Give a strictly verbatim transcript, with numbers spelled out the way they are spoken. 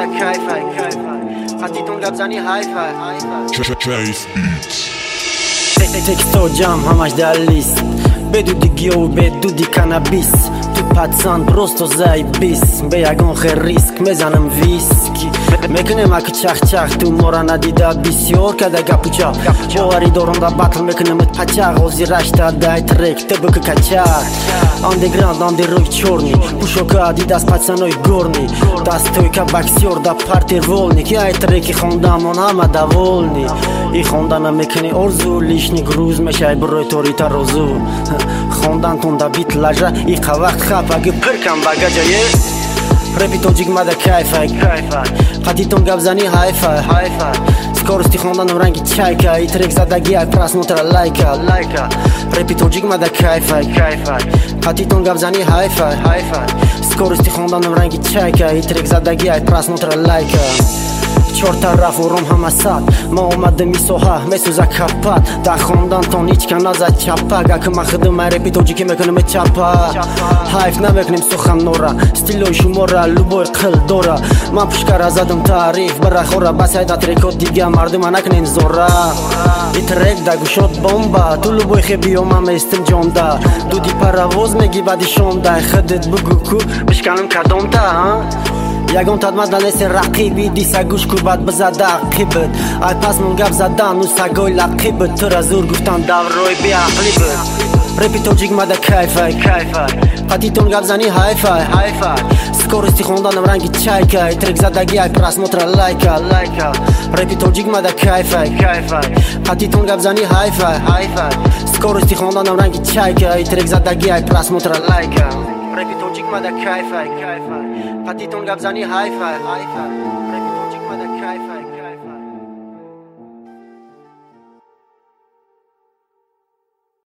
مدى كيفك خطيتون قبزاني هايفاي Chase Beats. تكستو جام همش در لیست بدو دیگی و بدو دی کانابیس تو پاتسان برستو زای بیس به یگان خیر ریسک میزنم ویسکی میکنم اکو چخ چخ تو مورا ندیده بسیار کده گپوچا باوری دارم دا بطل میکنم ات پچاق اوزی رشتا دای ترک تبک کچاق آندگراند آندی روی چورنی پوشو که عدید از پچسانوی گورنی دستوی که بکسیور دا پارتیر ولنی که ای ترکی خوندمون همه دوولنی ای خوندنم میکنی ارزو لیشنی گروز میشه ای بروی توری تا روزو خوندن تون دا بیت لجه ای وقت خب اگه پرکم بگجه رپی تو جیگ مده کیفک قدیتون گبزنی هایفای سکارستی خوندنم رنگی چایکا ای ترک زدگی ای پرس نوتر لایکا رپی تو جیگ مده کیفک قدیتون گبزنی هایفای سکارستی خوندنم رنگی چایکا ای ترک زدگی ای پرس نوتر لایکا چهار طرف و روم همه صد ما اومده میسوها میسوزه کپت در خوندن تون هیچ کن نزد چپک اگه من خدم رپی توجی که میکنم چپا حیف نمیکنیم سخن نورا ستیلوی شماره لوبوی قل دورا من پشکر زدم تعریف برای خورا بس هیده تریکات دیگه مردم نکنین زورا ای ترک دگو شد بومبا تو لوبوی خیبی و من میستم جونده دودی پرواز میگی بعدی شونده خودت بگو کو بشکنم کدوم تا یگان تدمد ننیسی رقیبی دیسه گوش کو بد بزده عقیبت ای پس من گف زدن و سگای لقیبت تو را زور گفتن دور روی بی عقلی بد رپی تو جیگ مده کیفای قدیتون گف زنی هایفای سکارستی خوندنم رنگی چایکا ای ترک زدگی ای پرس نوتر لایکا رپی تو جیگ مده کیفای قدیتون گف زنی هایفای سکارستی خوندنم رنگی چایکا ای ترک زدگی ای پرس نوتر لایکا رپی تو جیگ مده کیفای قدیتون گبزنی هایفای